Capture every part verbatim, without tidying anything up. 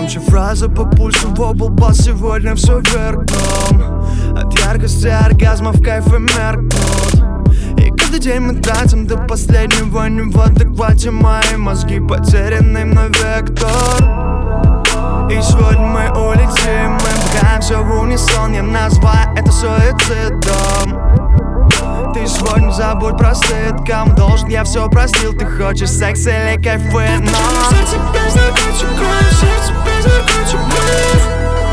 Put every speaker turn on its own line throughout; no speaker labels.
громче фраза по пульсу, вобл бас, сегодня все вверх дном. От яркости оргазмов кайф и меркнут. И каждый день мы тратим до последнего не в адеквате. Мои мозги потеряны мной вектор. И сегодня мы улетим, мы пугаемся в унисон. Я назвал это суицидом. Ты сегодня забудь про стыд, кому должен, я все простил. Ты хочешь секс или кайфы, но сердце без наркотиков, сердце без наркотиков.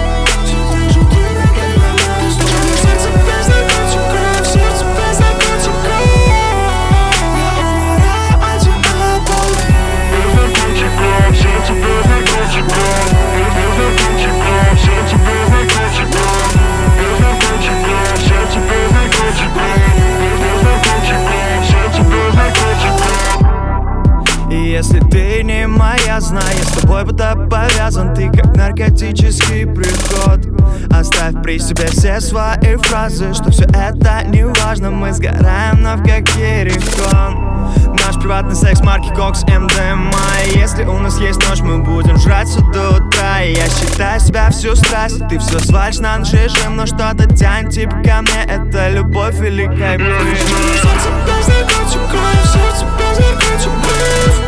Сердце без наркотиков, сердце без наркотиков. Я умираю от тебя, боли. Без наркотиков, сердце без наркотиков. Без наркотиков, сердце без наркотиков. Без наркотиков, сердце без наркотиков. И если ты не моя, знай, я с тобой буду повязан. Ты как наркотический приход. Оставь при себе все свои фразы, что все это не важно. Мы сгораем, но в как Ерихон. Наш приватный секс марки Кокс эм дэ эм а. Если у нас есть ночь, мы будем жрать все до утра. И я считаю себя всю страсть. Ты все свалишь на наш режим, но что-то тянет типа ко мне. Это любовь или кайф. Сердце без наркотиков, сердце без наркотиков.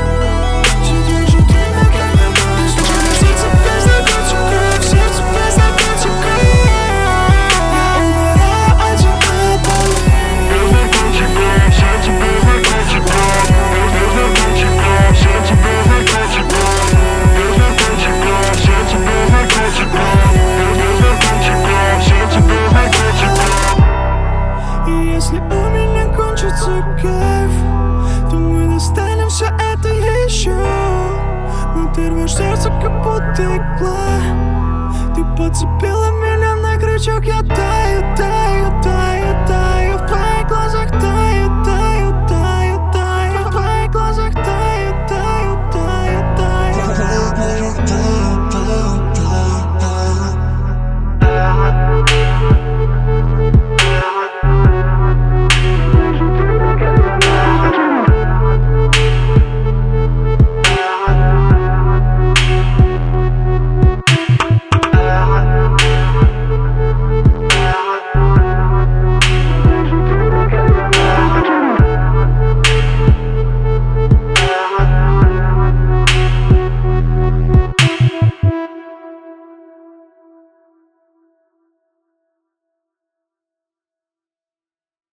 Если у меня кончится кайф, то мы достанем все это еще. Но ты рвешь сердце, как будто игла. Ты подцепила меня на крючок, я таю.